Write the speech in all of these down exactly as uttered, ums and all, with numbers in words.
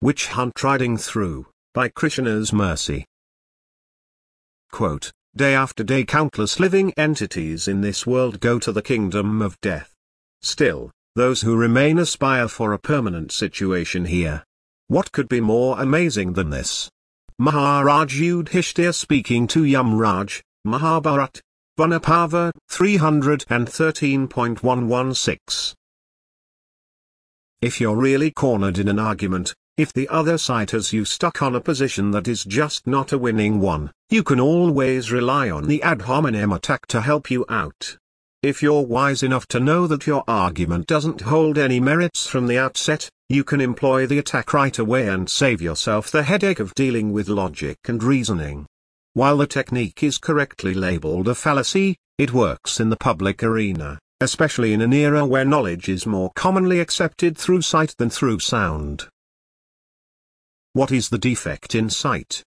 Witch Hunt Riding Through, by Krishna's Mercy. Quote, day after day countless living entities in this world go to the kingdom of death. Still, those who remain aspire for a permanent situation here. What could be more amazing than this? Maharaj Yudhishthir speaking to Yamraj, Mahabharat, Vanapava, three thirteen point one one six. If you're really cornered in an argument, if the other side has you stuck on a position that is just not a winning one, you can always rely on the ad hominem attack to help you out. If you're wise enough to know that your argument doesn't hold any merits from the outset, you can employ the attack right away and save yourself the headache of dealing with logic and reasoning. While the technique is correctly labeled a fallacy, it works in the public arena, especially in an era where knowledge is more commonly accepted through sight than through sound. What is the defect in sight?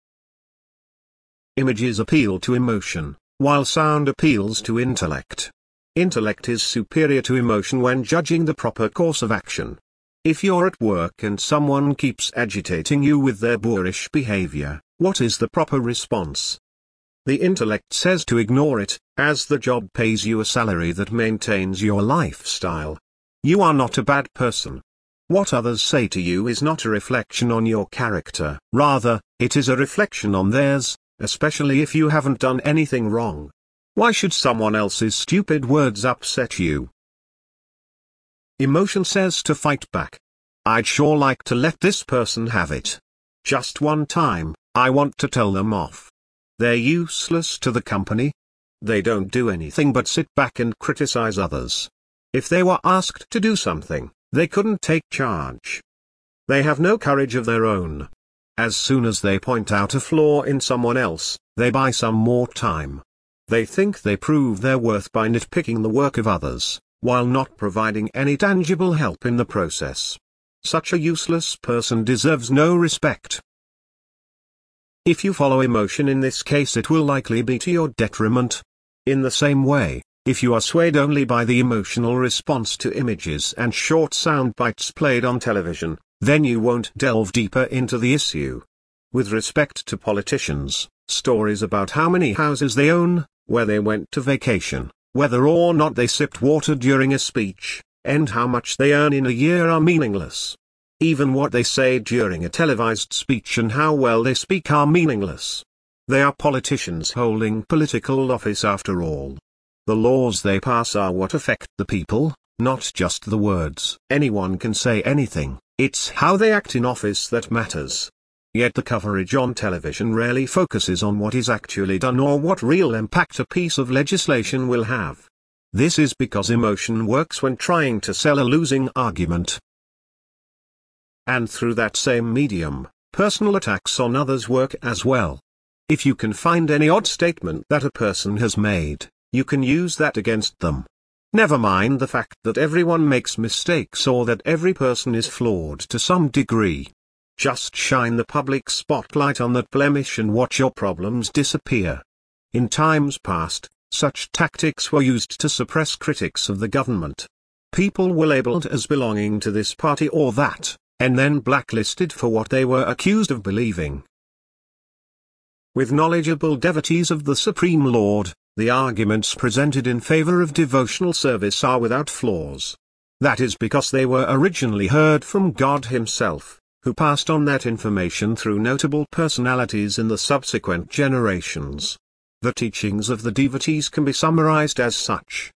Images appeal to emotion, while sound appeals to intellect. Intellect is superior to emotion when judging the proper course of action. If you're at work and someone keeps agitating you with their boorish behavior, what is the proper response? The intellect says to ignore it, as the job pays you a salary that maintains your lifestyle. You are not a bad person. What others say to you is not a reflection on your character. Rather, it is a reflection on theirs, especially if you haven't done anything wrong. Why should someone else's stupid words upset you? Emotion says to fight back. I'd sure like to let this person have it. Just one time, I want to tell them off. They're useless to the company. They don't do anything but sit back and criticize others. If they were asked to do something, they couldn't take charge. They have no courage of their own. As soon as they point out a flaw in someone else, they buy some more time. They think they prove their worth by nitpicking the work of others, while not providing any tangible help in the process. Such a useless person deserves no respect. If you follow emotion in this case, it will likely be to your detriment. In the same way, if you are swayed only by the emotional response to images and short sound bites played on television, then you won't delve deeper into the issue. With respect to politicians, stories about how many houses they own, where they went to vacation, whether or not they sipped water during a speech, and how much they earn in a year are meaningless. Even what they say during a televised speech and how well they speak are meaningless. They are politicians holding political office after all. The laws they pass are what affect the people, not just the words. Anyone can say anything, it's how they act in office that matters. Yet the coverage on television rarely focuses on what is actually done or what real impact a piece of legislation will have. This is because emotion works when trying to sell a losing argument. And through that same medium, personal attacks on others work as well. If you can find any odd statement that a person has made, you can use that against them. Never mind the fact that everyone makes mistakes or that every person is flawed to some degree. Just shine the public spotlight on that blemish and watch your problems disappear. In times past, such tactics were used to suppress critics of the government. People were labeled as belonging to this party or that, and then blacklisted for what they were accused of believing. With knowledgeable devotees of the Supreme Lord, the arguments presented in favor of devotional service are without flaws. That is because they were originally heard from God Himself, who passed on that information through notable personalities in the subsequent generations. The teachings of the devotees can be summarized as such.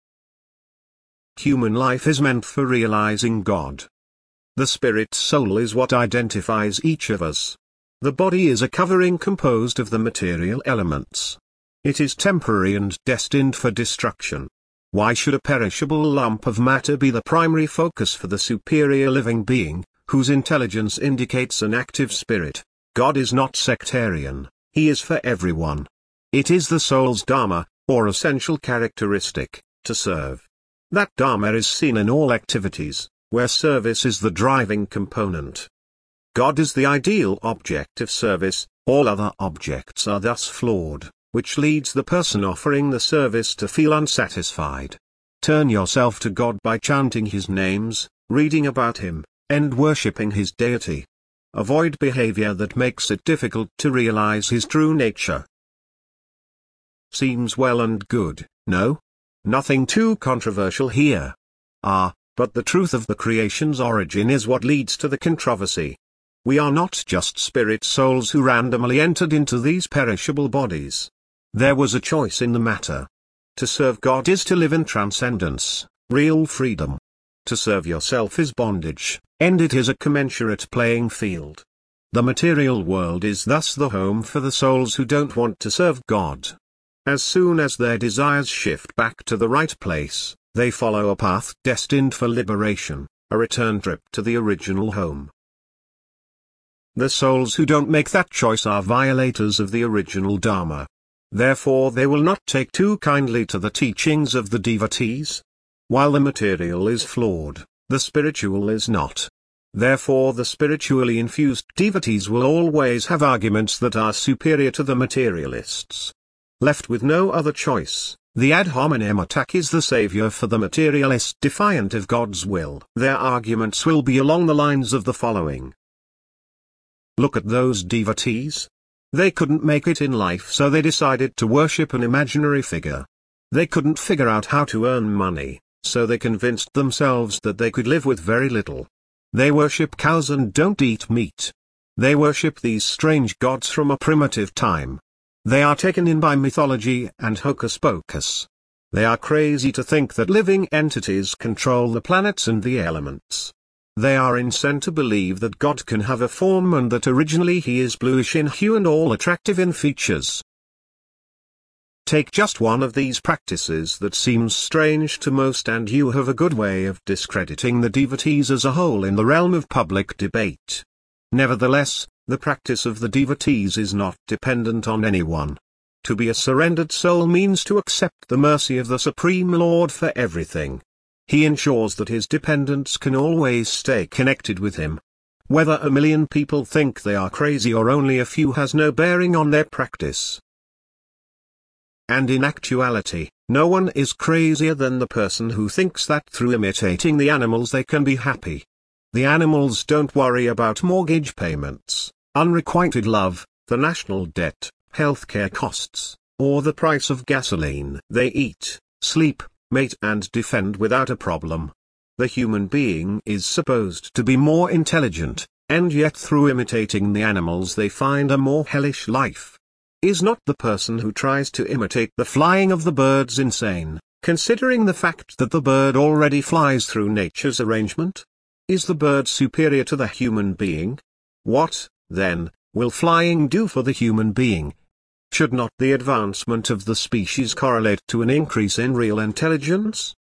Human life is meant for realizing God. The spirit soul is what identifies each of us. The body is a covering composed of the material elements. It is temporary and destined for destruction. Why should a perishable lump of matter be the primary focus for the superior living being, whose intelligence indicates an active spirit? God is not sectarian, He is for everyone. It is the soul's dharma, or essential characteristic, to serve. That dharma is seen in all activities, where service is the driving component. God is the ideal object of service, all other objects are thus flawed, which leads the person offering the service to feel unsatisfied. Turn yourself to God by chanting His names, reading about Him, and worshipping His deity. avoid behavior that makes it difficult to realize his true nature. Seems well and good, no? Nothing too controversial here. Ah, but the truth of the creation's origin is what leads to the controversy. We are not just spirit souls who randomly entered into these perishable bodies. There was a choice in the matter. To serve God is to live in transcendence, real freedom. To serve yourself is bondage, and it is a commensurate playing field. The material world is thus the home for the souls who don't want to serve God. As soon as their desires shift back to the right place, they follow a path destined for liberation, a return trip to the original home. The souls who don't make that choice are violators of the original Dharma. Therefore they will not take too kindly to the teachings of the devotees. While the material is flawed, the spiritual is not. Therefore the spiritually infused devotees will always have arguments that are superior to the materialists. Left with no other choice, the ad hominem attack is the savior for the materialist defiant of God's will. Their arguments will be along the lines of the following. Look at those devotees. They couldn't make it in life, so they decided to worship an imaginary figure. They couldn't figure out how to earn money, so they convinced themselves that they could live with very little. They worship cows and don't eat meat. They worship these strange gods from a primitive time. They are taken in by mythology and hocus pocus. They are crazy to think that living entities control the planets and the elements. They are insane to believe that God can have a form and that originally he is bluish in hue and all attractive in features. Take just one of these practices that seems strange to most and you have a good way of discrediting the devotees as a whole in the realm of public debate. Nevertheless, the practice of the devotees is not dependent on anyone. To be a surrendered soul means to accept the mercy of the Supreme Lord for everything. He ensures that his dependents can always stay connected with him. Whether a million people think they are crazy or only a few has no bearing on their practice. And in actuality, no one is crazier than the person who thinks that through imitating the animals they can be happy. The animals don't worry about mortgage payments, unrequited love, the national debt, healthcare costs, or the price of gasoline. They eat, sleep, mate and defend without a problem. The human being is supposed to be more intelligent, and yet through imitating the animals they find a more hellish life. Is not the person who tries to imitate the flying of the birds insane, considering the fact that the bird already flies through nature's arrangement? Is the bird superior to the human being? What, then, will flying do for the human being? Should not the advancement of the species correlate to an increase in real intelligence?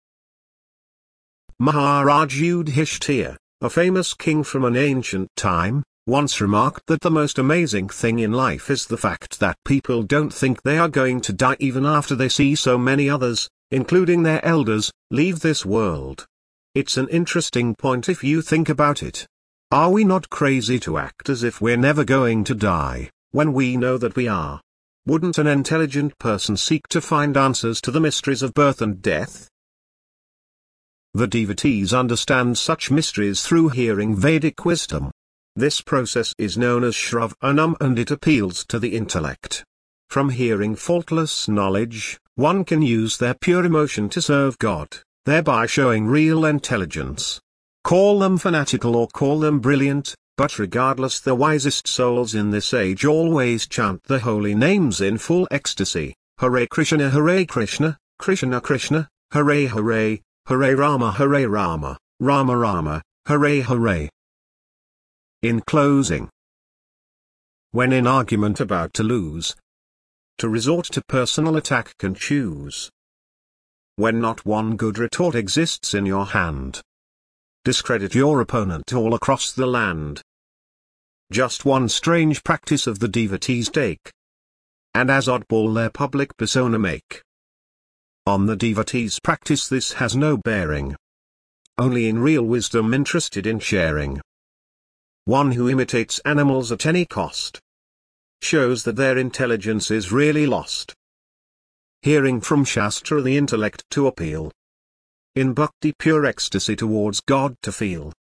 Maharaj Yudhishthira, a famous king from an ancient time, once remarked that the most amazing thing in life is the fact that people don't think they are going to die even after they see so many others, including their elders, leave this world. It's an interesting point if you think about it. Are we not crazy to act as if we're never going to die, when we know that we are? Wouldn't an intelligent person seek to find answers to the mysteries of birth and death? The devotees understand such mysteries through hearing Vedic wisdom. This process is known as Shravanam and it appeals to the intellect. From hearing faultless knowledge, one can use their pure emotion to serve God, thereby showing real intelligence. Call them fanatical or call them brilliant, but regardless, the wisest souls in this age always chant the holy names in full ecstasy. Hare Krishna, Hare Krishna, Krishna Krishna, Hare Hare, Hare Rama, Hare Rama, Rama Rama, Hare Hare. In closing, when in argument about to lose, to resort to personal attack can choose. When not one good retort exists in your hand, discredit your opponent all across the land. Just one strange practice of the devotees take, and as oddball their public persona make. On the devotees' practice this has no bearing. Only in real wisdom interested in sharing. One who imitates animals at any cost shows that their intelligence is really lost. Hearing from Shastra the intellect to appeal. In bhakti pure ecstasy towards God to feel.